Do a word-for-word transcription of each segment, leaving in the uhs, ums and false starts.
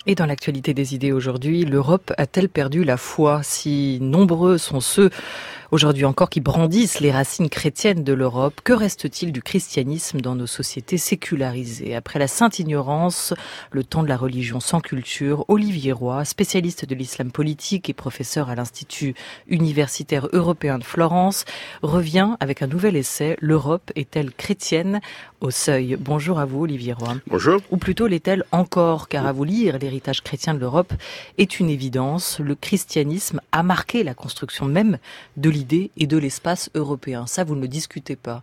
Et dans l'actualité des idées aujourd'hui, l'Europe a-t-elle perdu la foi? Si nombreux sont ceux, aujourd'hui encore, qui brandissent les racines chrétiennes de l'Europe, que reste-t-il du christianisme dans nos sociétés sécularisées? Après la sainte ignorance, le temps de la religion sans culture, Olivier Roy, spécialiste de l'islam politique et professeur à l'Institut universitaire européen de Florence, revient avec un nouvel essai, L'Europe est-elle chrétienne au seuil? Bonjour à vous, Olivier Roy. Bonjour. Ou plutôt l'est-elle encore? Car à vous lire, l'héritage chrétien de l'Europe est une évidence. Le christianisme a marqué la construction même de l'idée et de l'espace européen. Ça, vous ne le discutez pas.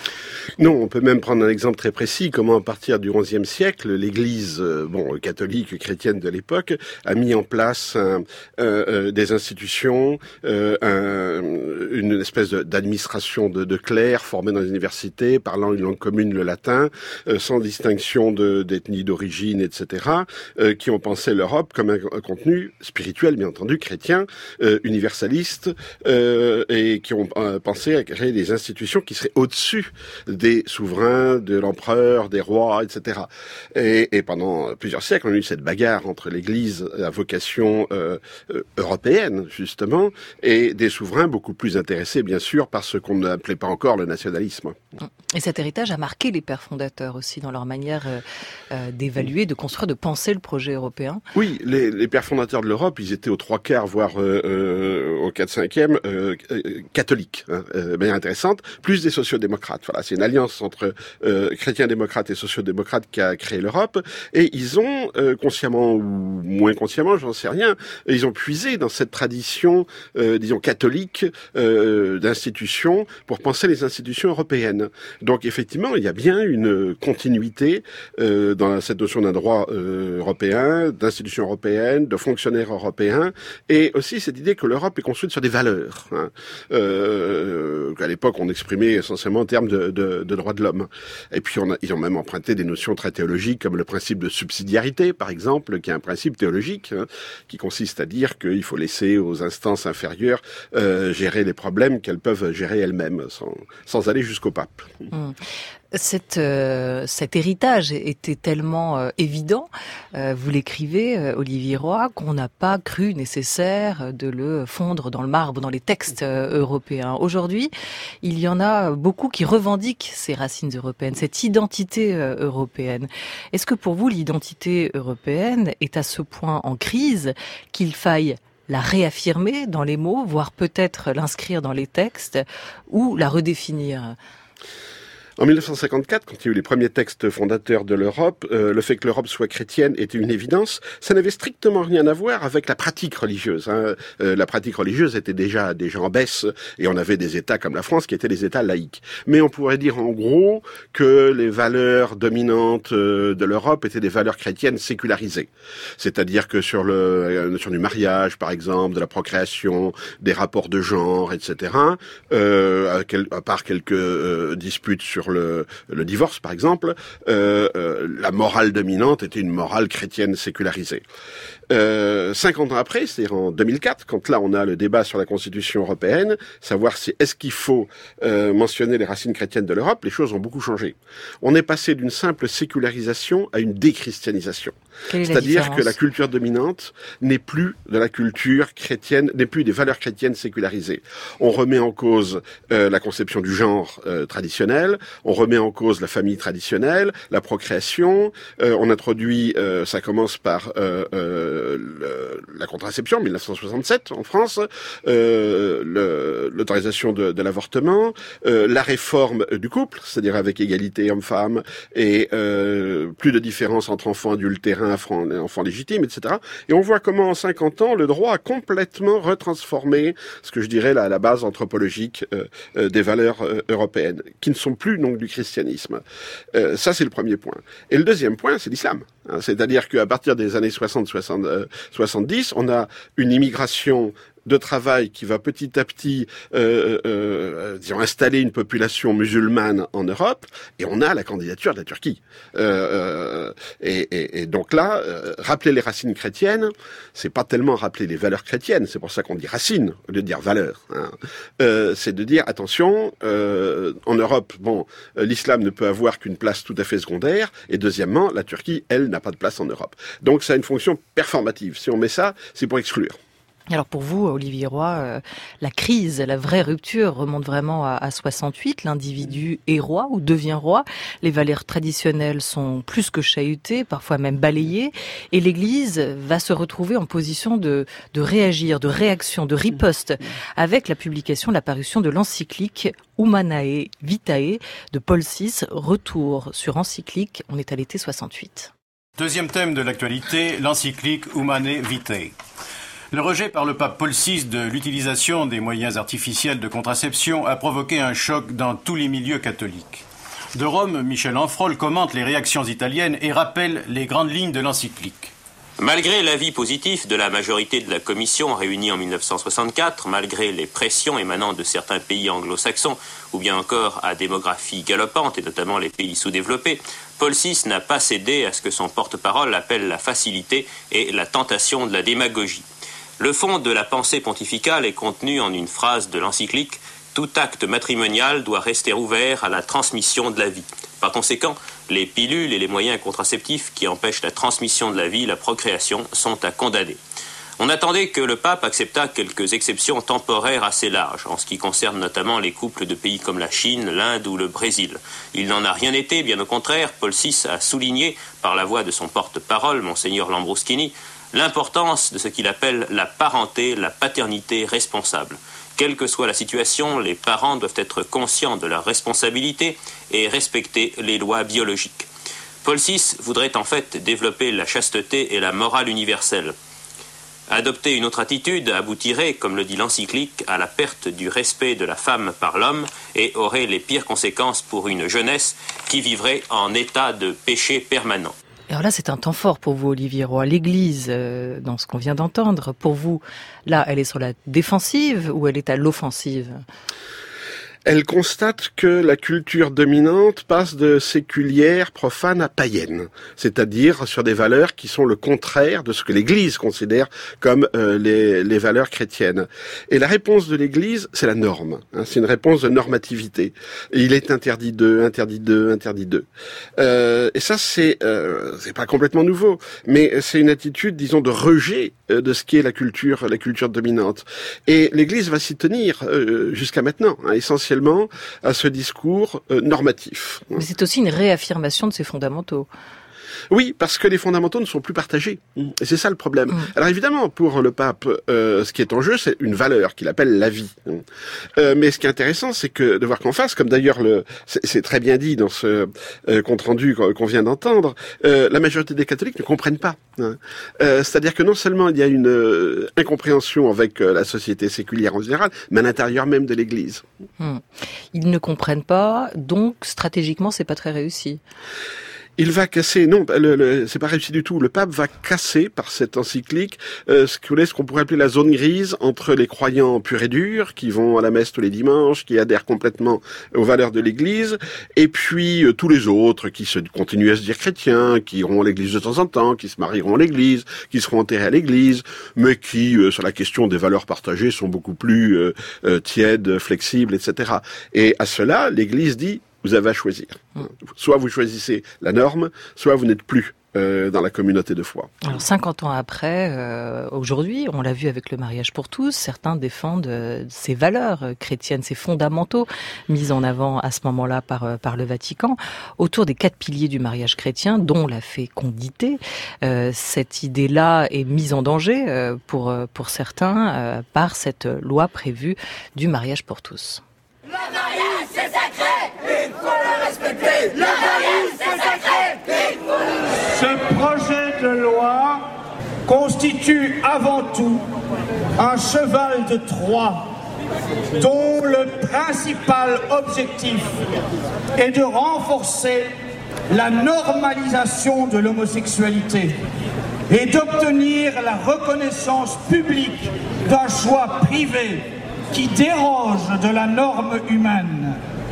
Non, on peut même prendre un exemple très précis, comment à partir du onzième siècle, l'Église euh, bon, catholique, chrétienne de l'époque, a mis en place un, euh, des institutions, euh, un, une espèce de, d'administration de, de clercs formés dans les universités, parlant une langue commune, le latin, euh, sans distinction de, d'ethnie, d'origine, et cetera, euh, qui ont pensé l'Europe comme un, un contenu spirituel, bien entendu, chrétien, euh, universaliste, euh, et qui ont euh, pensé à créer des institutions qui seraient au-dessus des souverains, de l'empereur, des rois, et cetera. Et, et pendant plusieurs siècles, on a eu cette bagarre entre l'Église à vocation euh, euh, européenne, justement, et des souverains beaucoup plus intéressés, bien sûr, par ce qu'on n'appelait pas encore le nationalisme. Et cet héritage a marqué les pères fondateurs aussi dans leur manière euh, euh, d'évaluer, de construire, de penser le projet européen. Oui, les, les pères fondateurs de l'Europe, ils étaient aux trois quarts, voire euh, euh, au quatre cinquième, euh, euh, catholiques, hein, euh, de manière intéressante, plus des sociodémocrates. Voilà, c'est une alliance entre euh, chrétiens-démocrates et sociodémocrates qui a créé l'Europe, et ils ont, euh, consciemment ou moins consciemment, j'en sais rien, ils ont puisé dans cette tradition, euh, disons, catholique euh, d'institutions pour penser les institutions européennes. Donc effectivement, il y a bien une continuité euh, dans cette notion d'un droit euh, européen, d'institutions européennes, de fonctionnaires européens, et aussi cette idée que l'Europe est construite sur des valeurs, hein, euh, qu'à l'époque on exprimait essentiellement en termes de, de, de droits de l'homme. Et puis on a, ils ont même emprunté des notions très théologiques comme le principe de subsidiarité, par exemple, qui est un principe théologique, hein, qui consiste à dire qu'il faut laisser aux instances inférieures euh, gérer les problèmes qu'elles peuvent gérer elles-mêmes, sans, sans aller jusqu'au pape. Mmh. Cette, euh, cet héritage était tellement euh, évident, euh, vous l'écrivez, euh, Olivier Roy, qu'on n'a pas cru nécessaire de le fondre dans le marbre, dans les textes euh, européens. Aujourd'hui, il y en a beaucoup qui revendiquent ces racines européennes, cette identité euh, européenne. Est-ce que pour vous, l'identité européenne est à ce point en crise qu'il faille la réaffirmer dans les mots, voire peut-être l'inscrire dans les textes, ou la redéfinir ? En mille neuf cent cinquante-quatre, quand il y a eu les premiers textes fondateurs de l'Europe, euh, le fait que l'Europe soit chrétienne était une évidence. Ça n'avait strictement rien à voir avec la pratique religieuse. Hein. Euh, la pratique religieuse était déjà déjà en baisse, et on avait des États comme la France qui étaient des États laïques. Mais on pourrait dire en gros que les valeurs dominantes euh, de l'Europe étaient des valeurs chrétiennes sécularisées. C'est-à-dire que sur le, la notion du mariage, par exemple, de la procréation, des rapports de genre, et cetera, euh, à, quel, à part quelques euh, disputes sur Le, le divorce, par exemple, euh, euh, la morale dominante était une morale chrétienne sécularisée. Euh, cinquante ans après, c'est-à-dire en deux mille quatre, quand là on a le débat sur la Constitution européenne, savoir si est-ce qu'il faut euh, mentionner les racines chrétiennes de l'Europe, les choses ont beaucoup changé. On est passé d'une simple sécularisation à une déchristianisation. C'est-à-dire que la culture dominante n'est plus de la culture chrétienne, n'est plus des valeurs chrétiennes sécularisées. On remet en cause euh, la conception du genre euh, traditionnel, on remet en cause la famille traditionnelle, la procréation, euh, on introduit, euh, ça commence par euh, euh, le, la contraception, mille neuf cent soixante-sept en France, euh, le, l'autorisation de, de l'avortement, euh, la réforme du couple, c'est-à-dire avec égalité homme-femme, et euh, plus de différence entre enfants adultérins, enfants, enfants légitimes, et cetera. Et on voit comment en cinquante ans, le droit a complètement retransformé ce que je dirais la, la base anthropologique euh, euh, des valeurs euh, européennes, qui ne sont plus donc du christianisme. Euh, ça, c'est le premier point. Et le deuxième point, c'est l'islam. Hein, c'est-à-dire qu'à partir des années soixante soixante, euh, soixante-dix, on a une immigration de travail qui va petit à petit, euh, euh, disons, installer une population musulmane en Europe, et on a la candidature de la Turquie. Euh, et, et, et donc là, euh, rappeler les racines chrétiennes, c'est pas tellement rappeler les valeurs chrétiennes, c'est pour ça qu'on dit racines au lieu de dire valeurs. Hein. Euh, c'est de dire attention, euh, en Europe, bon, euh, l'islam ne peut avoir qu'une place tout à fait secondaire, et deuxièmement, la Turquie, elle, n'a pas de place en Europe. Donc ça a une fonction performative. Si on met ça, c'est pour exclure. Alors pour vous, Olivier Roy, euh, la crise, la vraie rupture remonte vraiment à, à soixante-huit. L'individu est roi ou devient roi. Les valeurs traditionnelles sont plus que chahutées, parfois même balayées. Et l'Église va se retrouver en position de, de réagir, de réaction, de riposte, avec la publication, la parution de l'encyclique Humanae Vitae de Paul six. Retour sur encyclique, on est à l'été soixante-huit. Deuxième thème de l'actualité, l'encyclique Humanae Vitae. Le rejet par le pape Paul six de l'utilisation des moyens artificiels de contraception a provoqué un choc dans tous les milieux catholiques. De Rome, Michel Anfrol commente les réactions italiennes et rappelle les grandes lignes de l'encyclique. Malgré l'avis positif de la majorité de la commission réunie en mille neuf cent soixante-quatre, malgré les pressions émanant de certains pays anglo-saxons, ou bien encore à démographie galopante, et notamment les pays sous-développés, Paul six n'a pas cédé à ce que son porte-parole appelle la facilité et la tentation de la démagogie. Le fond de la pensée pontificale est contenu en une phrase de l'encyclique « Tout acte matrimonial doit rester ouvert à la transmission de la vie ». Par conséquent, les pilules et les moyens contraceptifs qui empêchent la transmission de la vie, la procréation, sont à condamner. On attendait que le pape acceptât quelques exceptions temporaires assez larges, en ce qui concerne notamment les couples de pays comme la Chine, l'Inde ou le Brésil. Il n'en a rien été, bien au contraire. Paul six a souligné, par la voix de son porte-parole, Monseigneur Lambruschini, l'importance de ce qu'il appelle la parenté, la paternité responsable. Quelle que soit la situation, les parents doivent être conscients de leurs responsabilités et respecter les lois biologiques. Paul six voudrait en fait développer la chasteté et la morale universelle. Adopter une autre attitude aboutirait, comme le dit l'encyclique, à la perte du respect de la femme par l'homme et aurait les pires conséquences pour une jeunesse qui vivrait en état de péché permanent. Alors là, c'est un temps fort pour vous, Olivier Roy. L'Église, euh, dans ce qu'on vient d'entendre, pour vous, là, elle est sur la défensive ou elle est à l'offensive ? Elle constate que la culture dominante passe de séculière, profane à païenne, c'est-à-dire sur des valeurs qui sont le contraire de ce que l'Église considère comme euh, les, les valeurs chrétiennes. Et la réponse de l'Église, c'est la norme. Hein, c'est une réponse de normativité. Et il est interdit de, interdit de, interdit de. Euh, et ça, c'est euh, c'est pas complètement nouveau, mais c'est une attitude, disons, de rejet euh, de ce qui est la culture, la culture dominante. Et l'Église va s'y tenir euh, jusqu'à maintenant, hein, essentiellement à ce discours euh, normatif. Mais c'est aussi une réaffirmation de ses fondamentaux. Oui, parce que les fondamentaux ne sont plus partagés. Et c'est ça le problème. Mmh. Alors évidemment, pour le pape, euh, ce qui est en jeu, c'est une valeur qu'il appelle la vie. Euh, mais ce qui est intéressant, c'est que de voir qu'en face, comme d'ailleurs le, c'est, c'est très bien dit dans ce euh, compte-rendu qu'on vient d'entendre, euh, la majorité des catholiques ne comprennent pas. Hein. Euh, c'est-à-dire que non seulement il y a une euh, incompréhension avec euh, la société séculière en général, mais à l'intérieur même de l'Église. Mmh. Ils ne comprennent pas, donc stratégiquement, c'est pas très réussi. Il va casser, non, le, le, c'est pas réussi du tout. Le pape va casser par cette encyclique euh, ce qu'on ce qu'on pourrait appeler la zone grise entre les croyants purs et durs qui vont à la messe tous les dimanches, qui adhèrent complètement aux valeurs de l'Église, et puis euh, tous les autres qui se continuent à se dire chrétiens, qui iront à l'Église de temps en temps, qui se marieront à l'Église, qui seront enterrés à l'Église, mais qui, euh, sur la question des valeurs partagées, sont beaucoup plus euh, euh, tièdes, flexibles, et cetera. Et à cela, l'Église dit: vous avez à choisir. Soit vous choisissez la norme, soit vous n'êtes plus euh, dans la communauté de foi. Alors cinquante ans après, euh, aujourd'hui, on l'a vu avec le mariage pour tous, certains défendent euh, ces valeurs chrétiennes, ces fondamentaux mis en avant à ce moment-là par, euh, par le Vatican, autour des quatre piliers du mariage chrétien, dont la fécondité. Euh, cette idée-là est mise en danger euh, pour, pour certains euh, par cette loi prévue du mariage pour tous. Le mariage, c'est sacré, il faut le respecter. Le mariage, c'est sacré, il faut le... Ce projet de loi constitue avant tout un cheval de Troie dont le principal objectif est de renforcer la normalisation de l'homosexualité. et d'obtenir la reconnaissance publique d'un choix privé qui déroge de la norme humaine.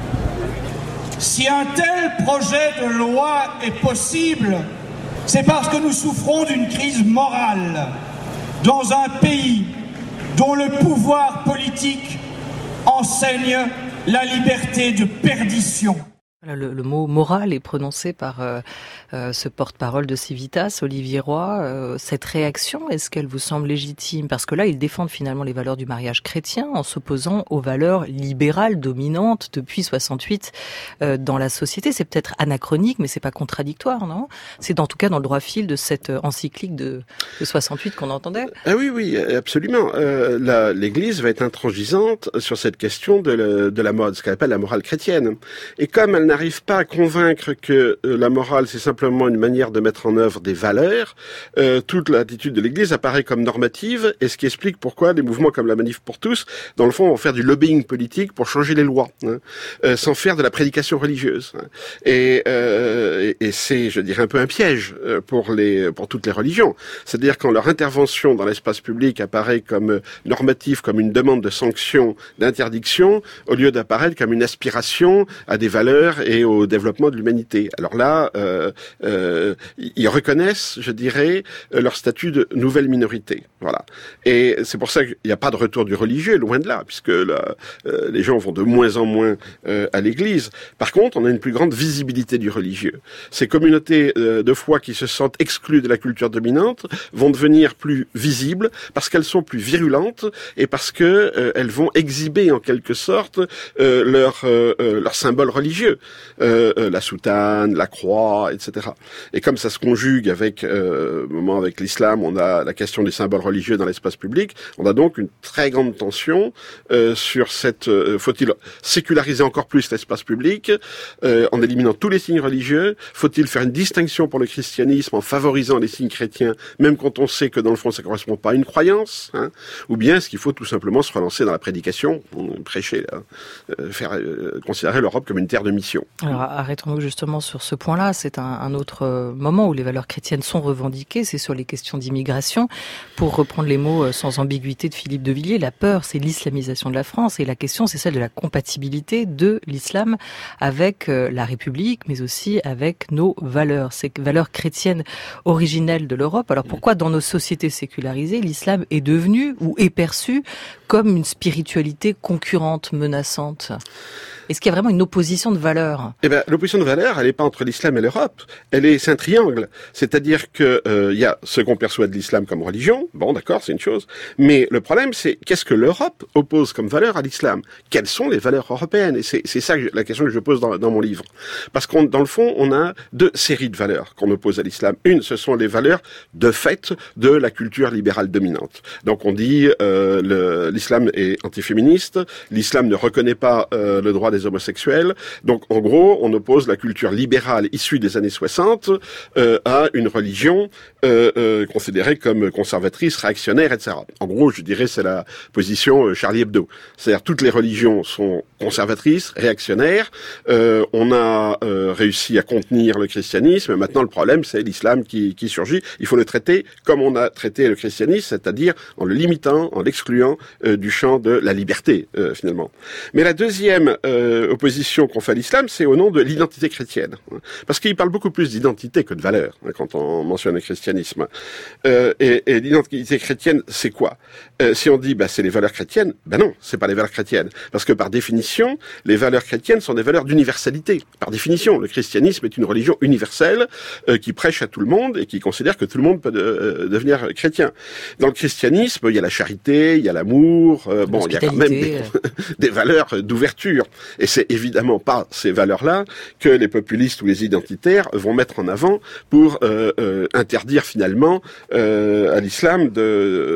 Si un tel projet de loi est possible, c'est parce que nous souffrons d'une crise morale dans un pays dont le pouvoir politique enseigne la liberté de perdition. Le, le mot moral est prononcé par euh, euh, ce porte-parole de Civitas, Olivier Roy. Euh, cette réaction, est-ce qu'elle vous semble légitime? Parce que là, ils défendent finalement les valeurs du mariage chrétien en s'opposant aux valeurs libérales dominantes depuis soixante-huit euh, dans la société. C'est peut-être anachronique, mais c'est pas contradictoire, non? C'est en tout cas dans le droit fil de cette encyclique de, de soixante-huit qu'on entendait. Ah oui, oui, absolument. Euh, la, l'Église va être intransigeante sur cette question de, le, de la mode, ce qu'elle appelle la morale chrétienne. Et comme elle n'arrive pas à convaincre que euh, la morale, c'est simplement une manière de mettre en œuvre des valeurs, euh, toute l'attitude de l'Église apparaît comme normative, et ce qui explique pourquoi des mouvements comme la Manif pour tous, dans le fond, vont faire du lobbying politique pour changer les lois, hein, euh, sans faire de la prédication religieuse. Hein. Et, euh, et, et c'est, je dirais, un peu un piège pour les pour toutes les religions. C'est-à-dire quand leur intervention dans l'espace public apparaît comme normative, comme une demande de sanction, d'interdiction, au lieu d'apparaître comme une aspiration à des valeurs et au développement de l'humanité. Alors là, euh, euh, ils reconnaissent, je dirais, leur statut de nouvelle minorité. Voilà. Et c'est pour ça qu'il n'y a pas de retour du religieux, loin de là, puisque là, euh, les gens vont de moins en moins euh, à l'Église. Par contre, on a une plus grande visibilité du religieux. Ces communautés euh, de foi qui se sentent exclues de la culture dominante vont devenir plus visibles parce qu'elles sont plus virulentes et parce que euh, elles vont exhiber en quelque sorte euh, leur euh, leur symbole religieux. Euh, euh, la soutane, la croix, et cetera. Et comme ça se conjugue avec, euh, moment avec l'islam, on a la question des symboles religieux dans l'espace public. On a donc une très grande tension euh, sur cette. Euh, faut-il séculariser encore plus l'espace public euh, en éliminant tous les signes religieux? Faut-il faire une distinction pour le christianisme en favorisant les signes chrétiens, même quand on sait que dans le fond ça correspond pas à une croyance, hein? Ou bien est-ce qu'il faut tout simplement se relancer dans la prédication, prêcher, là, euh, faire euh, considérer l'Europe comme une terre de mission? Alors arrêtons-nous justement sur ce point-là. C'est un, un autre moment où les valeurs chrétiennes sont revendiquées, c'est sur les questions d'immigration. Pour reprendre les mots sans ambiguïté de Philippe de Villiers, la peur, c'est l'islamisation de la France, et la question, c'est celle de la compatibilité de l'islam avec la République, mais aussi avec nos valeurs, ces valeurs chrétiennes originelles de l'Europe. Alors pourquoi dans nos sociétés sécularisées, l'islam est devenu ou est perçu comme une spiritualité concurrente, menaçante? Est-ce qu'il y a vraiment une opposition de valeurs? Eh ben, l'opposition de valeurs, elle n'est pas entre l'islam et l'Europe. Elle est, c'est un triangle. C'est-à-dire que euh, il y a ce qu'on perçoit de l'islam comme religion. Bon, d'accord, c'est une chose. Mais le problème, c'est qu'est-ce que l'Europe oppose comme valeur à l'islam? Quelles sont les valeurs européennes? Et c'est, c'est ça que je, la question que je pose dans, dans mon livre. Parce qu'on, dans le fond, on a deux séries de valeurs qu'on oppose à l'islam. Une, ce sont les valeurs de fait de la culture libérale dominante. Donc on dit euh, le, l'islam est antiféministe, l'islam ne reconnaît pas euh, le droit des homosexuels. Donc, en gros, on oppose la culture libérale issue des années soixante euh, à une religion euh, euh, considérée comme conservatrice, réactionnaire, et cetera. En gros, je dirais, c'est la position euh, Charlie Hebdo. C'est-à-dire, toutes les religions sont conservatrices, réactionnaires. Euh, on a euh, réussi à contenir le christianisme. Maintenant, le problème, c'est l'islam qui, qui surgit. Il faut le traiter comme on a traité le christianisme, c'est-à-dire en le limitant, en l'excluant euh, du champ de la liberté, euh, finalement. Mais la deuxième euh, opposition qu'on fait à l'islam, c'est au nom de l'identité chrétienne. Parce qu'il parle beaucoup plus d'identité que de valeur, hein, quand on mentionne le christianisme. Euh, et, et l'identité chrétienne, c'est quoi? euh, Si on dit, bah, c'est les valeurs chrétiennes, ben non, c'est pas les valeurs chrétiennes. Parce que par définition, les valeurs chrétiennes sont des valeurs d'universalité. Par définition, le christianisme est une religion universelle euh, qui prêche à tout le monde et qui considère que tout le monde peut de, euh, devenir chrétien. Dans le christianisme, il y a la charité, il y a l'amour, euh, bon, il y a quand même des, des valeurs d'ouverture. Et c'est évidemment pas ces valeurs-là que les populistes ou les identitaires vont mettre en avant pour euh, euh, interdire finalement euh, à l'islam de,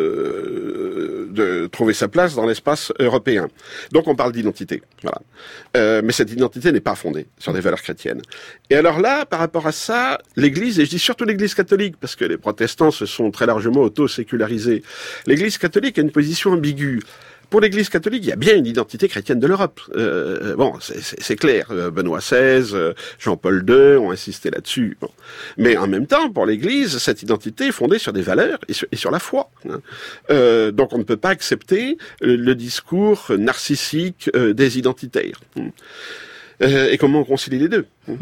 euh, de trouver sa place dans l'espace européen. Donc on parle d'identité, voilà. Euh, mais cette identité n'est pas fondée sur des valeurs chrétiennes. Et alors là, par rapport à ça, l'Église, et je dis surtout l'Église catholique, parce que les protestants se sont très largement auto-sécularisés, l'Église catholique a une position ambiguë. Pour l'Église catholique, il y a bien une identité chrétienne de l'Europe. Euh, bon, c'est, c'est, c'est clair. Benoît seize, Jean-Paul deux ont insisté là-dessus. Bon. Mais en même temps, pour l'Église, cette identité est fondée sur des valeurs et sur, et sur la foi. Hein. Euh, donc on ne peut pas accepter le discours narcissique euh, des identitaires. Euh, et comment on concilie les deux?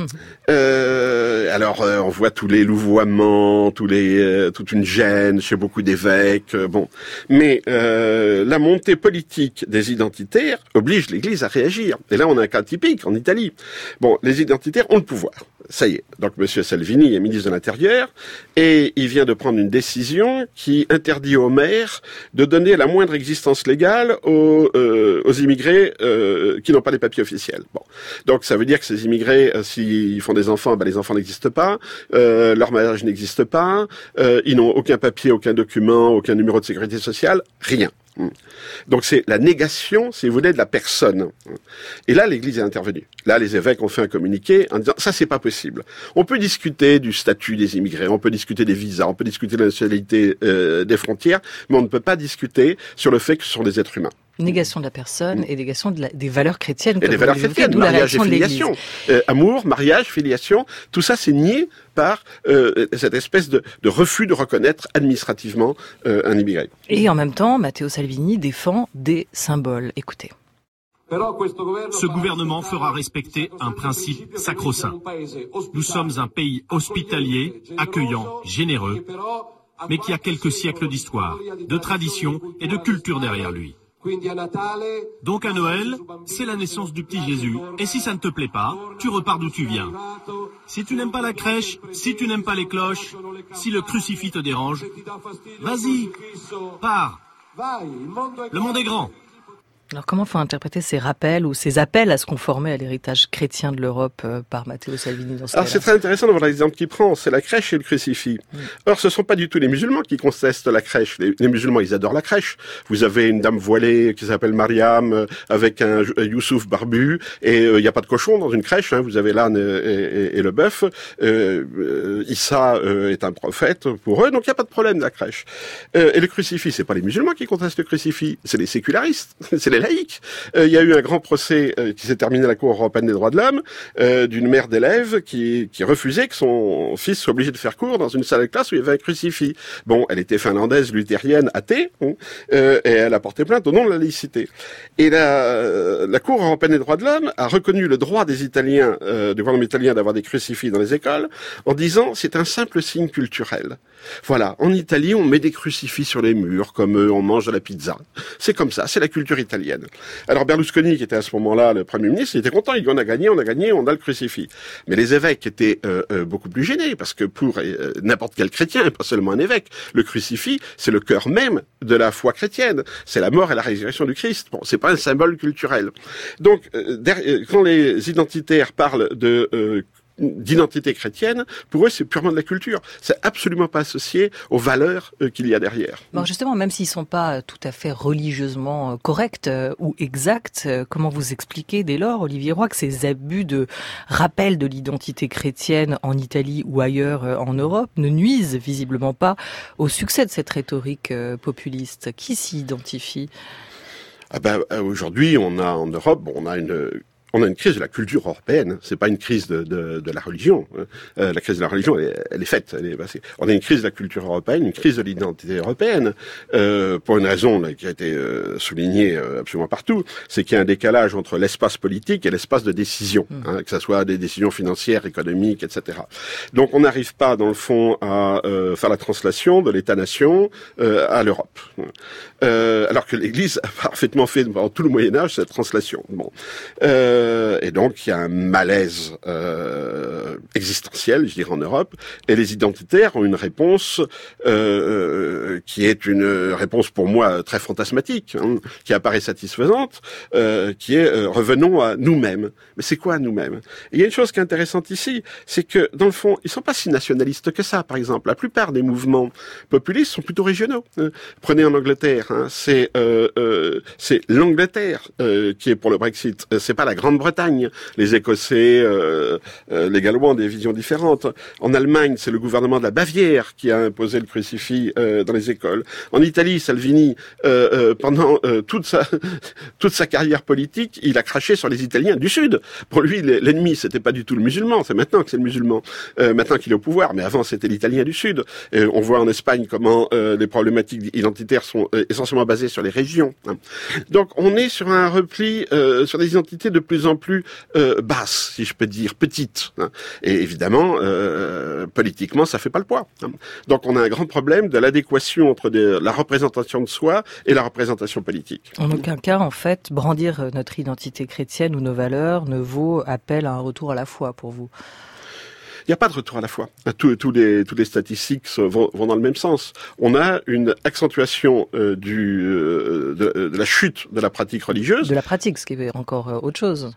euh, Alors, euh, on voit tous les louvoiements, tous les, euh, toute une gêne chez beaucoup d'évêques. Euh, bon, mais euh, la montée politique des identitaires oblige l'Église à réagir. Et là, on a un cas typique en Italie. Bon, les identitaires ont le pouvoir. Ça y est. Donc, Monsieur Salvini est ministre de l'Intérieur et il vient de prendre une décision qui interdit aux maires de donner la moindre existence légale aux, euh, aux immigrés euh, qui n'ont pas les papiers officiels. Bon. Donc ça veut dire que ces immigrés, euh, s'ils font des enfants, ben, les enfants n'existent pas, euh, leur mariage n'existe pas, euh, ils n'ont aucun papier, aucun document, aucun numéro de sécurité sociale, rien. Donc c'est la négation, si vous voulez, de la personne. Et là, l'Église est intervenue. Là, les évêques ont fait un communiqué en disant ça, c'est pas possible. On peut discuter du statut des immigrés, on peut discuter des visas, on peut discuter de la nationalité euh, des frontières, mais on ne peut pas discuter sur le fait que ce sont des êtres humains. Négation de la personne et négation de la, des valeurs chrétiennes. Et des valeurs chrétiennes, mariage et filiation. Euh, amour, mariage, filiation, tout ça c'est nié par euh, cette espèce de, de refus de reconnaître administrativement euh, un immigré. Et en même temps, Matteo Salvini défend des symboles. Écoutez. Ce gouvernement fera respecter un principe sacro-saint. Nous sommes un pays hospitalier, accueillant, généreux, mais qui a quelques siècles d'histoire, de tradition et de culture derrière lui. Donc à Noël, c'est la naissance du petit Jésus. Et si ça ne te plaît pas, tu repars d'où tu viens. Si tu n'aimes pas la crèche, si tu n'aimes pas les cloches, si le crucifix te dérange, vas-y, pars. Le monde est grand. Alors comment faut interpréter ces rappels ou ces appels à se conformer à l'héritage chrétien de l'Europe euh, par Matteo Salvini dans ce Alors cas-là? C'est très intéressant de voir l'exemple qu'il prend, c'est la crèche et le crucifix. Mm. Or ce ne sont pas du tout les musulmans qui contestent la crèche. Les, les musulmans, ils adorent la crèche. Vous avez une dame voilée qui s'appelle Mariam euh, avec un, un Youssouf barbu et il euh, n'y a pas de cochon dans une crèche. Hein, vous avez l'âne et, et, et le bœuf. Euh, euh, Issa euh, est un prophète pour eux, donc il n'y a pas de problème de la crèche. Euh, et le crucifix, c'est pas les musulmans qui contestent le crucifix, c'est les sécularistes, c'est les laïcs. Euh, il y a eu un grand procès euh, qui s'est terminé à la Cour européenne des droits de l'homme euh, d'une mère d'élève qui, qui refusait que son fils soit obligé de faire cours dans une salle de classe où il y avait un crucifix. Bon, elle était finlandaise, luthérienne, athée, hein, euh, et elle a porté plainte au nom de la laïcité. Et la, la Cour européenne des droits de l'homme a reconnu le droit des Italiens, euh, du gouvernement italien d'avoir des crucifix dans les écoles en disant c'est un simple signe culturel. Voilà, en Italie, on met des crucifix sur les murs comme euh, on mange de la pizza. C'est comme ça, c'est la culture italienne. Alors Berlusconi, qui était à ce moment-là le Premier ministre, il était content, il dit on a gagné, on a gagné, on a le crucifix. Mais les évêques étaient euh, euh, beaucoup plus gênés, parce que pour euh, n'importe quel chrétien, pas seulement un évêque, le crucifix, c'est le cœur même de la foi chrétienne. C'est la mort et la résurrection du Christ. Bon, c'est pas un symbole culturel. Donc, euh, derrière, quand les identitaires parlent de euh, d'identité chrétienne, pour eux, c'est purement de la culture. C'est absolument pas associé aux valeurs euh, qu'il y a derrière. Bon, justement, même s'ils sont pas tout à fait religieusement euh, corrects euh, ou exacts, euh, comment vous expliquez dès lors, Olivier Roy, que ces abus de rappel de l'identité chrétienne en Italie ou ailleurs euh, en Europe ne nuisent visiblement pas au succès de cette rhétorique euh, populiste? Qui s'y identifie? Ah ben, aujourd'hui, on a en Europe, bon, on a une On a une crise de la culture européenne. C'est pas une crise de, de, de la religion. Euh, la crise de la religion, elle est, elle est faite. Elle est passée. On a une crise de la culture européenne, une crise de l'identité européenne, euh, pour une raison là, qui a été euh, soulignée euh, absolument partout, c'est qu'il y a un décalage entre l'espace politique et l'espace de décision, mmh. hein, que ce soit des décisions financières, économiques, et cetera. Donc on n'arrive pas, dans le fond, à euh, faire la translation de l'État-nation euh, à l'Europe. Euh, alors que l'Église a parfaitement fait pendant tout le Moyen-Âge cette translation. Bon. Euh, Et donc, il y a un malaise euh, existentiel, je dirais, en Europe. Et les identitaires ont une réponse euh, qui est une réponse, pour moi, très fantasmatique, hein, qui apparaît satisfaisante, euh, qui est euh, revenons à nous-mêmes. Mais c'est quoi nous-mêmes? Et il y a une chose qui est intéressante ici, c'est que, dans le fond, ils sont pas si nationalistes que ça, par exemple. La plupart des mouvements populistes sont plutôt régionaux. Hein. Prenez en Angleterre, hein, c'est euh, euh, c'est l'Angleterre euh, qui est pour le Brexit. C'est pas la grande Grande-Bretagne. Les Écossais, euh, euh, les Gallois ont des visions différentes. En Allemagne, c'est le gouvernement de la Bavière qui a imposé le crucifix euh, dans les écoles. En Italie, Salvini, euh, euh, pendant euh, toute sa toute sa carrière politique, il a craché sur les Italiens du Sud. Pour lui, l'ennemi, c'était pas du tout le musulman, c'est maintenant que c'est le musulman, euh, maintenant qu'il est au pouvoir, mais avant c'était l'Italien du Sud. Et on voit en Espagne comment euh, les problématiques identitaires sont euh, essentiellement basées sur les régions. Hein. Donc on est sur un repli, euh, sur des identités de plus en plus euh, basses, si je peux dire, petites. Hein. Et évidemment, euh, politiquement, ça fait pas le poids. Hein. Donc on a un grand problème de l'adéquation entre des, la représentation de soi et la représentation politique. En aucun cas, en fait, brandir notre identité chrétienne ou nos valeurs ne vaut appel à un retour à la foi pour vous. Il n'y a pas de retour à la foi. Tous, tous les, tous les statistiques vont, vont dans le même sens. On a une accentuation euh, du, euh, de, de la chute de la pratique religieuse. De la pratique, ce qui est encore euh, autre chose.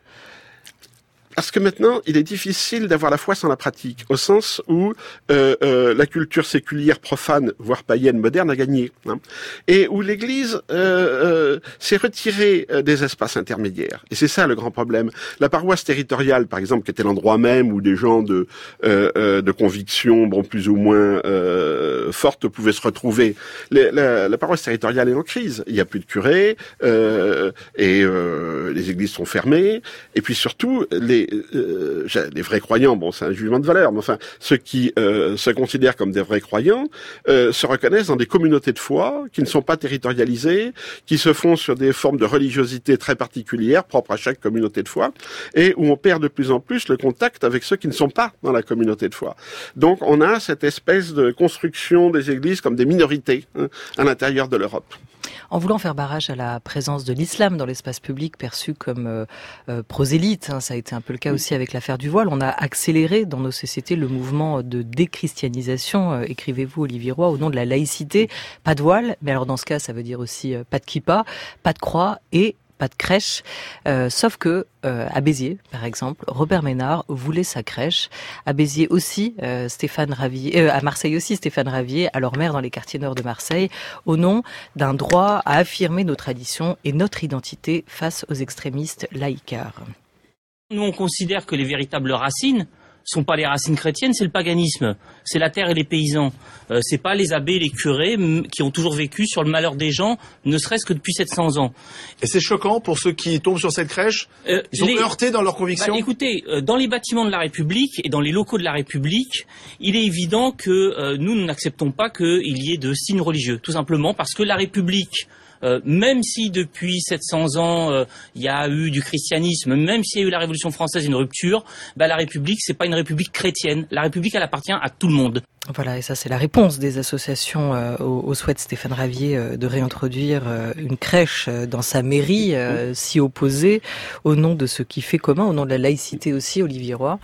Parce que maintenant, il est difficile d'avoir la foi sans la pratique, au sens où euh, euh, la culture séculière, profane, voire païenne, moderne a gagné, hein, et où l'Église euh, euh, s'est retirée euh, des espaces intermédiaires. Et c'est ça le grand problème. La paroisse territoriale, par exemple, qui était l'endroit même où des gens de euh, euh, de conviction, bon, plus ou moins euh, fortes, pouvaient se retrouver. Les, la, la paroisse territoriale est en crise. Il n'y a plus de curés euh, et euh, les églises sont fermées. Et puis surtout, les Euh, les vrais croyants, bon, c'est un jugement de valeur, mais enfin, ceux qui euh, se considèrent comme des vrais croyants euh, se reconnaissent dans des communautés de foi qui ne sont pas territorialisées, qui se font sur des formes de religiosité très particulières, propres à chaque communauté de foi, et où on perd de plus en plus le contact avec ceux qui ne sont pas dans la communauté de foi. Donc, on a cette espèce de construction des églises comme des minorités hein, à l'intérieur de l'Europe. En voulant faire barrage à la présence de l'islam dans l'espace public perçu comme euh, euh, prosélyte, hein, ça a été un peu le cas aussi avec l'affaire du voile, on a accéléré dans nos sociétés le mouvement de déchristianisation, euh, écrivez-vous Olivier Roy, au nom de la laïcité. Pas de voile, mais alors dans ce cas ça veut dire aussi euh, pas de kippa, pas de croix et pas de crèche, euh, sauf que euh, à Béziers, par exemple, Robert Ménard voulait sa crèche. À Béziers aussi, euh, Stéphane Ravier, euh, à Marseille aussi, Stéphane Ravier, alors maire dans les quartiers nord de Marseille, au nom d'un droit à affirmer nos traditions et notre identité face aux extrémistes laïcards. Nous, on considère que les véritables racines sont pas les racines chrétiennes, c'est le paganisme, c'est la terre et les paysans. Euh, c'est pas les abbés et les curés m- qui ont toujours vécu sur le malheur des gens, ne serait-ce que depuis sept cents ans. Et c'est choquant pour ceux qui tombent sur cette crèche. Euh, Ils sont les... heurtés dans leurs convictions. Bah, écoutez, euh, dans les bâtiments de la République et dans les locaux de la République, il est évident que euh, nous, nous n'acceptons pas qu'il y ait de signes religieux, tout simplement parce que la République, Euh, même si depuis sept cents ans euh, il y a eu du christianisme, même s'il y a eu la Révolution française une rupture, bah, la République c'est pas une République chrétienne. La République elle appartient à tout le monde. Voilà, et ça c'est la réponse des associations euh, au, au souhait de Stéphane Ravier euh, de réintroduire euh, une crèche euh, dans sa mairie, euh, si opposée au nom de ce qui fait commun, au nom de la laïcité aussi, Olivier Roy.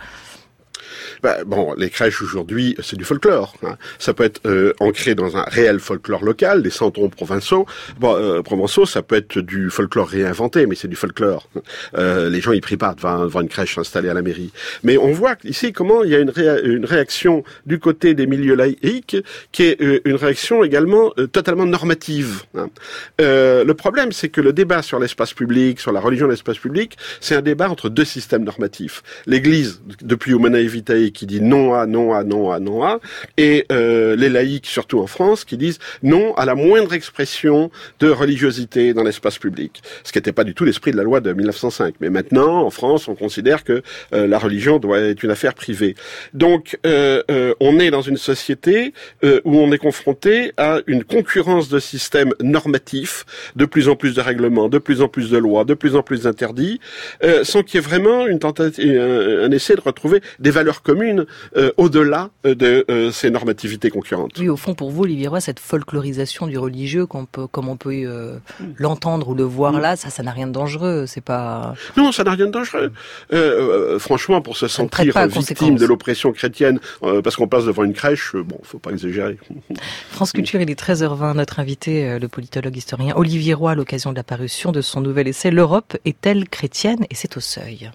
Bah, bon, les crèches aujourd'hui, c'est du folklore. Hein. Ça peut être euh, ancré dans un réel folklore local, des cantons provinciaux. Bon, euh, provençaux, ça peut être du folklore réinventé, mais c'est du folklore. Euh, les gens y prient pas devant, devant une crèche installée à la mairie. Mais on voit ici comment il y a une, ré, une réaction du côté des milieux laïcs, qui est euh, une réaction également euh, totalement normative. Hein. Euh, le problème, c'est que le débat sur l'espace public, sur la religion de l'espace public, c'est un débat entre deux systèmes normatifs. L'Église, depuis Humanae Vitae, qui dit non à, non à, non à, non à, et euh, les laïcs, surtout en France, qui disent non à la moindre expression de religiosité dans l'espace public. Ce qui n'était pas du tout l'esprit de la loi de mille neuf cent cinq. Mais maintenant, en France, on considère que euh, la religion doit être une affaire privée. Donc, euh, euh, on est dans une société euh, où on est confronté à une concurrence de systèmes normatifs, de plus en plus de règlements, de plus en plus de lois, de plus en plus d'interdits, euh, sans qu'il y ait vraiment une tentative, un, un essai de retrouver des valeurs communes euh, au-delà de euh, ces normativités concurrentes. Oui, au fond, pour vous, Olivier Roy, cette folklorisation du religieux, qu'on peut, comme on peut euh, l'entendre ou le voir mmh. là, ça, ça n'a rien de dangereux. C'est pas. Non, ça n'a rien de dangereux. Euh, euh, franchement, pour se sentir victime de l'oppression chrétienne, euh, parce qu'on passe devant une crèche, euh, bon, faut pas exagérer. France Culture, il est treize heures vingt. Notre invité, euh, le politologue historien Olivier Roy, à l'occasion de la parution de son nouvel essai L'Europe est-elle chrétienne? Et c'est au Seuil.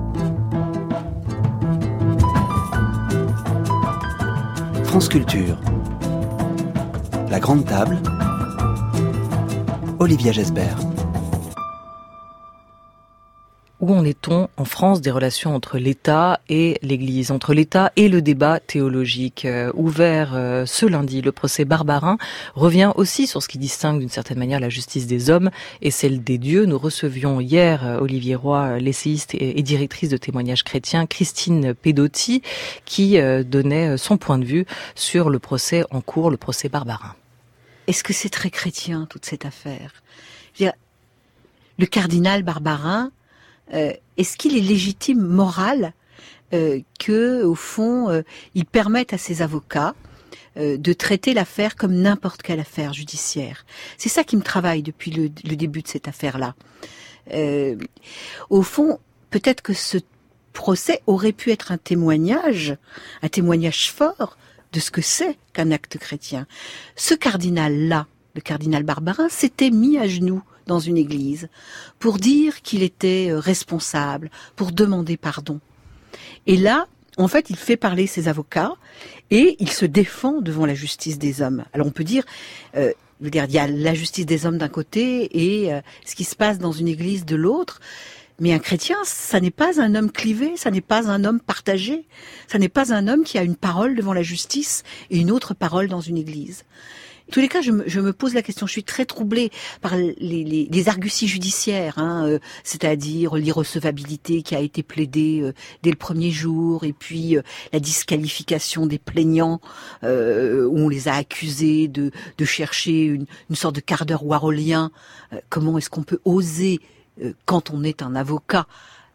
France Culture. La Grande Table. Olivia Gesbert. Où en est-on en France des relations entre l'État et l'Église, entre l'État et le débat théologique euh, ouvert euh, ce lundi? Le procès Barbarin revient aussi sur ce qui distingue d'une certaine manière la justice des hommes et celle des dieux. Nous recevions hier euh, Olivier Roy, l'essayiste et, et directrice de Témoignages chrétiens, Christine Pedotti, qui euh, donnait son point de vue sur le procès en cours, le procès Barbarin. Est-ce que c'est très chrétien, toute cette affaire? Je veux dire, le cardinal Barbarin, Euh, est-ce qu'il est légitime moral euh, que, au fond, euh, il permette à ses avocats euh, de traiter l'affaire comme n'importe quelle affaire judiciaire? C'est ça qui me travaille depuis le, le début de cette affaire-là. Euh, au fond, peut-être que ce procès aurait pu être un témoignage, un témoignage fort de ce que c'est qu'un acte chrétien. Ce cardinal-là, le cardinal Barbarin, s'était mis à genoux dans une église pour dire qu'il était responsable, pour demander pardon. Et là, en fait, il fait parler ses avocats et il se défend devant la justice des hommes. Alors on peut dire, euh, je veux dire, il y a la justice des hommes d'un côté et euh, ce qui se passe dans une église de l'autre. Mais un chrétien, ça n'est pas un homme clivé, ça n'est pas un homme partagé, ça n'est pas un homme qui a une parole devant la justice et une autre parole dans une église. En tous les cas, je me, je me pose la question, je suis très troublée par les, les, les arguties judiciaires, hein, euh, c'est-à-dire l'irrecevabilité qui a été plaidée euh, dès le premier jour, et puis euh, la disqualification des plaignants, euh, où on les a accusés de, de chercher une, une sorte de quart d'heure warolien. Euh, comment est-ce qu'on peut oser, euh, quand on est un avocat,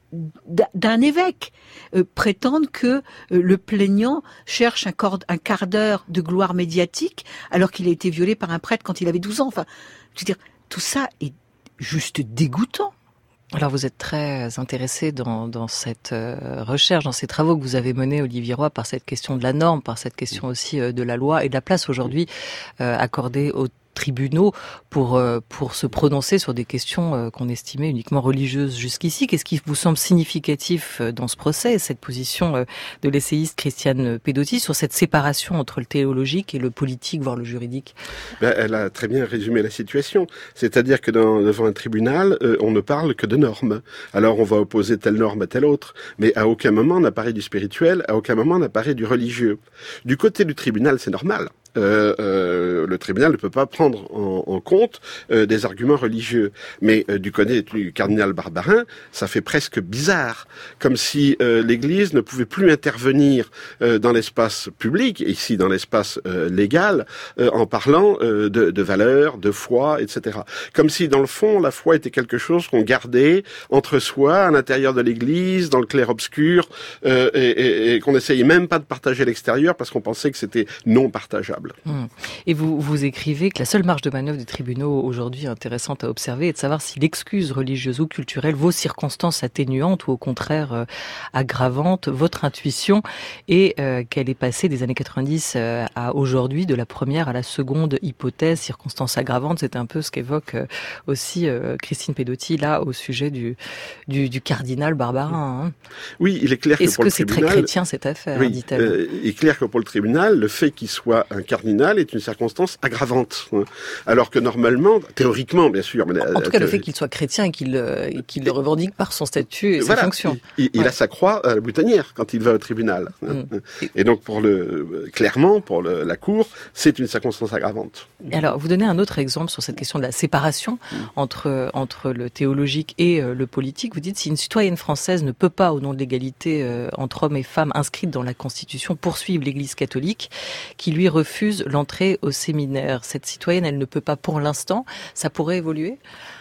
d'un évêque, euh, prétendre que euh, le plaignant cherche un, cor- un quart d'heure de gloire médiatique alors qu'il a été violé par un prêtre quand il avait douze ans. Enfin, je veux dire, tout ça est juste dégoûtant. Alors vous êtes très intéressé dans, dans cette euh, recherche, dans ces travaux que vous avez menés, Olivier Roy, par cette question de la norme, par cette question aussi euh, de la loi et de la place aujourd'hui euh, accordée aux tribunaux pour euh, pour se prononcer sur des questions euh, qu'on estimait uniquement religieuses jusqu'ici. Qu'est-ce qui vous semble significatif euh, dans ce procès, cette position euh, de l'essayiste Christiane Pedotti sur cette séparation entre le théologique et le politique, voire le juridique? Ben, elle a très bien résumé la situation. C'est-à-dire que dans, devant un tribunal, euh, on ne parle que de normes. Alors on va opposer telle norme à telle autre, mais à aucun moment n'apparaît du spirituel, à aucun moment n'apparaît du religieux. Du côté du tribunal, c'est normal. Euh, euh, le tribunal ne peut pas prendre en, en compte euh, des arguments religieux. Mais euh, du côté du cardinal Barbarin, ça fait presque bizarre, comme si euh, l'Église ne pouvait plus intervenir euh, dans l'espace public, et ici dans l'espace euh, légal, euh, en parlant euh, de, de valeurs, de foi, et cetera. Comme si, dans le fond, la foi était quelque chose qu'on gardait entre soi, à l'intérieur de l'Église, dans le clair-obscur, euh, et, et, et qu'on n'essayait même pas de partager à l'extérieur parce qu'on pensait que c'était non partageable. Et vous, vous écrivez que la seule marge de manœuvre des tribunaux aujourd'hui intéressante à observer est de savoir si l'excuse religieuse ou culturelle vaut circonstance atténuante ou au contraire euh, aggravante. Votre intuition est euh, qu'elle est passée des années quatre-vingt-dix euh, à aujourd'hui, de la première à la seconde hypothèse, circonstance aggravante. C'est un peu ce qu'évoque euh, aussi euh, Christine Pedotti là au sujet du, du, du cardinal Barbarin. Hein. Oui, il est clair que Est-ce pour que le c'est tribunal... très chrétien cette affaire, oui, dit-elle. Euh, il est clair que pour le tribunal, le fait qu'il soit un cardinal est une circonstance aggravante. Alors que normalement, théoriquement bien sûr... Mais en, en tout cas, le fait qu'il soit chrétien et qu'il, euh, qu'il le revendique par son statut et voilà, ses fonctions. Il, il, ouais. il a sa croix à la boutonnière quand il va au tribunal. Mm. Et donc, pour le, clairement, pour le, la Cour, c'est une circonstance aggravante. Et alors, vous donnez un autre exemple sur cette question de la séparation mm. entre, entre le théologique et euh, le politique. Vous dites, si une citoyenne française ne peut pas, au nom de l'égalité euh, entre hommes et femmes inscrite dans la Constitution, poursuivre l'Église catholique, qui lui refuse l'entrée au séminaire, cette citoyenne, elle ne peut pas pour l'instant, ça pourrait évoluer ?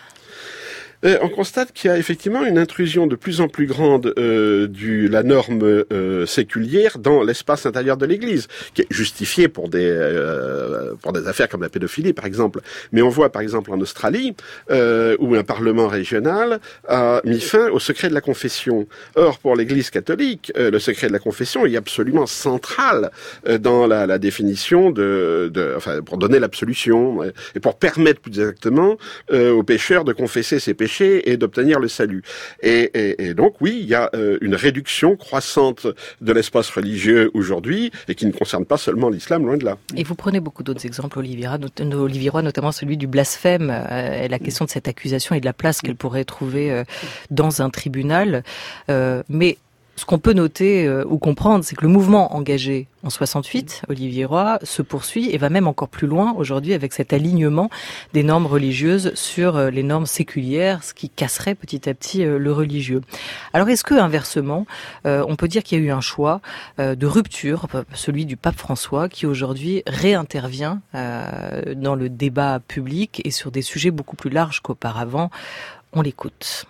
Euh, on constate qu'il y a effectivement une intrusion de plus en plus grande euh, de la norme euh, séculière dans l'espace intérieur de l'Église, qui est justifiée pour des euh, pour des affaires comme la pédophilie, par exemple. Mais on voit, par exemple, en Australie, euh, où un parlement régional a mis fin au secret de la confession. Or, pour l'Église catholique, euh, le secret de la confession est absolument central euh, dans la, la définition de, de, enfin, pour donner l'absolution et pour permettre plus exactement euh, aux pécheurs de confesser ses péchés péché et d'obtenir le salut. Et, et, et donc oui, il y a euh, une réduction croissante de l'espace religieux aujourd'hui et qui ne concerne pas seulement l'islam, loin de là. Et vous prenez beaucoup d'autres exemples, Olivier Roy, notamment celui du blasphème, euh, et la question de cette accusation et de la place qu'elle pourrait trouver euh, dans un tribunal. Euh, mais ce qu'on peut noter euh, ou comprendre, c'est que le mouvement engagé en soixante-huit, Olivier Roy, se poursuit et va même encore plus loin aujourd'hui avec cet alignement des normes religieuses sur euh, les normes séculières, ce qui casserait petit à petit euh, le religieux. Alors est-ce que, inversement, euh, on peut dire qu'il y a eu un choix euh, de rupture, celui du pape François, qui aujourd'hui réintervient euh, dans le débat public et sur des sujets beaucoup plus larges qu'auparavant? On l'écoute.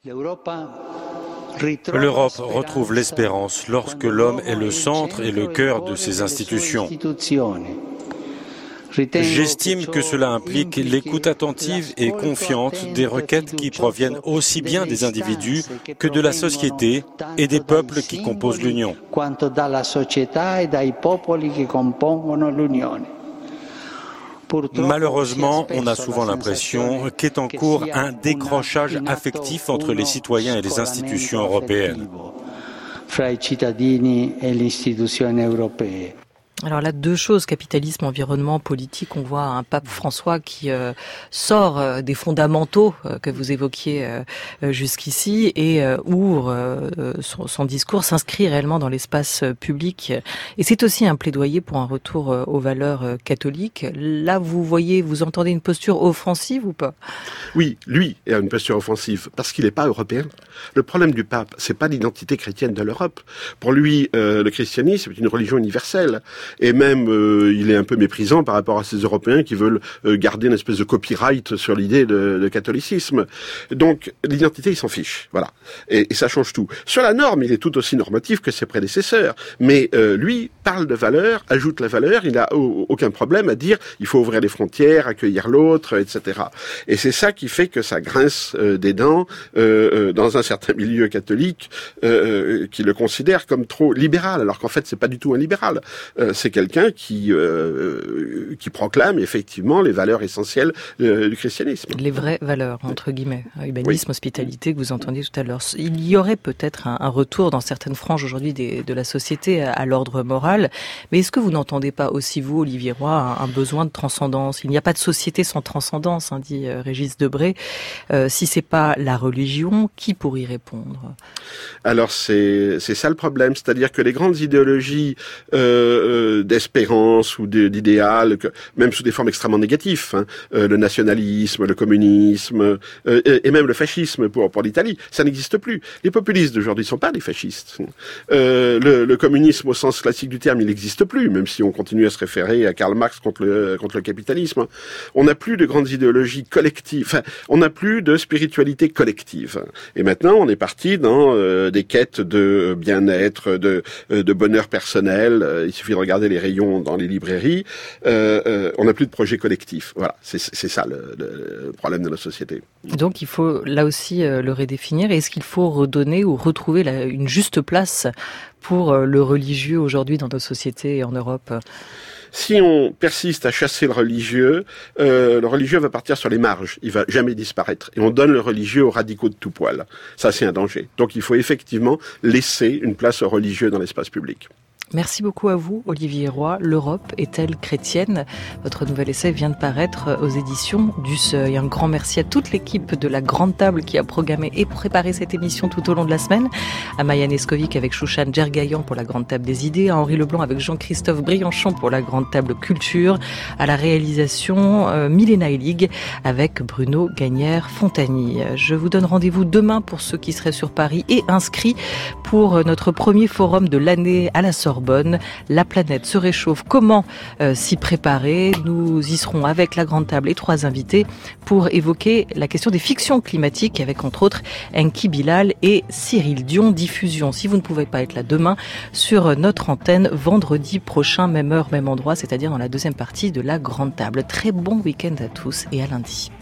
L'Europe retrouve l'espérance lorsque l'homme est le centre et le cœur de ses institutions. J'estime que cela implique l'écoute attentive et confiante des requêtes qui proviennent aussi bien des individus que de la société et des peuples qui composent l'Union. Malheureusement, on a souvent l'impression qu'est en cours un décrochage affectif entre les citoyens et les institutions européennes. Alors là, deux choses, capitalisme, environnement, politique. On voit un pape François qui euh, sort euh, des fondamentaux euh, que vous évoquiez euh, jusqu'ici et euh, ouvre euh, son, son discours, s'inscrit réellement dans l'espace euh, public. Et c'est aussi un plaidoyer pour un retour euh, aux valeurs euh, catholiques. Là, vous voyez, vous entendez une posture offensive ou pas? Oui, lui a une posture offensive parce qu'il n'est pas européen. Le problème du pape, c'est pas l'identité chrétienne de l'Europe. Pour lui, euh, le christianisme est une religion universelle. Et même, euh, il est un peu méprisant par rapport à ces Européens qui veulent euh, garder une espèce de copyright sur l'idée de, de catholicisme. Donc, l'identité, il s'en fiche. Voilà. Et, et ça change tout. Sur la norme, il est tout aussi normatif que ses prédécesseurs. Mais euh, lui parle de valeur, ajoute la valeur. Il n'a aucun problème à dire il faut ouvrir les frontières, accueillir l'autre, et cetera. Et c'est ça qui fait que ça grince euh, des dents euh, euh, dans un certain milieu catholique euh, euh, qui le considère comme trop libéral, alors qu'en fait, c'est pas du tout un libéral. Euh, c'est quelqu'un qui euh, qui proclame effectivement les valeurs essentielles euh, du christianisme. Les vraies valeurs, entre guillemets. Humanisme, oui. Hospitalité, que vous entendiez tout à l'heure. Il y aurait peut-être un, un retour dans certaines franges aujourd'hui des, de la société à, à l'ordre moral. Mais est-ce que vous n'entendez pas aussi, vous, Olivier Roy, un, un besoin de transcendance? Il n'y a pas de société sans transcendance, hein, dit euh, Régis Debray. Euh, si c'est pas la religion, qui pour y répondre? Alors c'est c'est ça le problème, c'est-à-dire que les grandes idéologies euh, d'espérance ou d'idéal, même sous des formes extrêmement négatives, hein, euh, le nationalisme, le communisme euh, et, et même le fascisme pour pour l'Italie, ça n'existe plus. Les populistes d'aujourd'hui ne sont pas des fascistes. Euh, le, le communisme au sens classique du terme, il n'existe plus, même si on continue à se référer à Karl Marx contre le contre le capitalisme. On n'a plus de grandes idéologies collectives, enfin, on n'a plus de spiritualité collective. Et maintenant, on est parti dans euh, des quêtes de bien-être, de de bonheur personnel. Il suffit de regarder les rayons dans les librairies, euh, euh, on n'a plus de projet collectif. Voilà, c'est, c'est ça le, le problème de la société. Donc il faut là aussi euh, le redéfinir. Est-ce qu'il faut redonner ou retrouver la, une juste place pour euh, le religieux aujourd'hui dans nos sociétés et en Europe? Si on persiste à chasser le religieux, euh, le religieux va partir sur les marges, il va jamais disparaître. Et on donne le religieux aux radicaux de tout poil. Ça, c'est un danger. Donc il faut effectivement laisser une place aux religieux dans l'espace public. Merci beaucoup à vous, Olivier Roy. L'Europe est-elle chrétienne? Votre nouvel essai vient de paraître aux éditions du Seuil. Un grand merci à toute l'équipe de la Grande Table qui a programmé et préparé cette émission tout au long de la semaine. À Maya Neskovic avec Chouchan Djergayan pour la Grande Table des idées. À Henri Leblanc avec Jean-Christophe Brianchon pour la Grande Table culture. À la réalisation, euh, Milena Elig avec Bruno Gagnère-Fontagny. Je vous donne rendez-vous demain pour ceux qui seraient sur Paris et inscrits pour notre premier forum de l'année à la Sorbonne. La planète se réchauffe, comment euh, s'y préparer? Nous y serons avec la Grande Table et trois invités pour évoquer la question des fictions climatiques avec entre autres Enki Bilal et Cyril Dion. Diffusion, si vous ne pouvez pas être là demain, sur notre antenne vendredi prochain, même heure, même endroit, c'est-à-dire dans la deuxième partie de la Grande Table. Très bon week-end à tous et à lundi.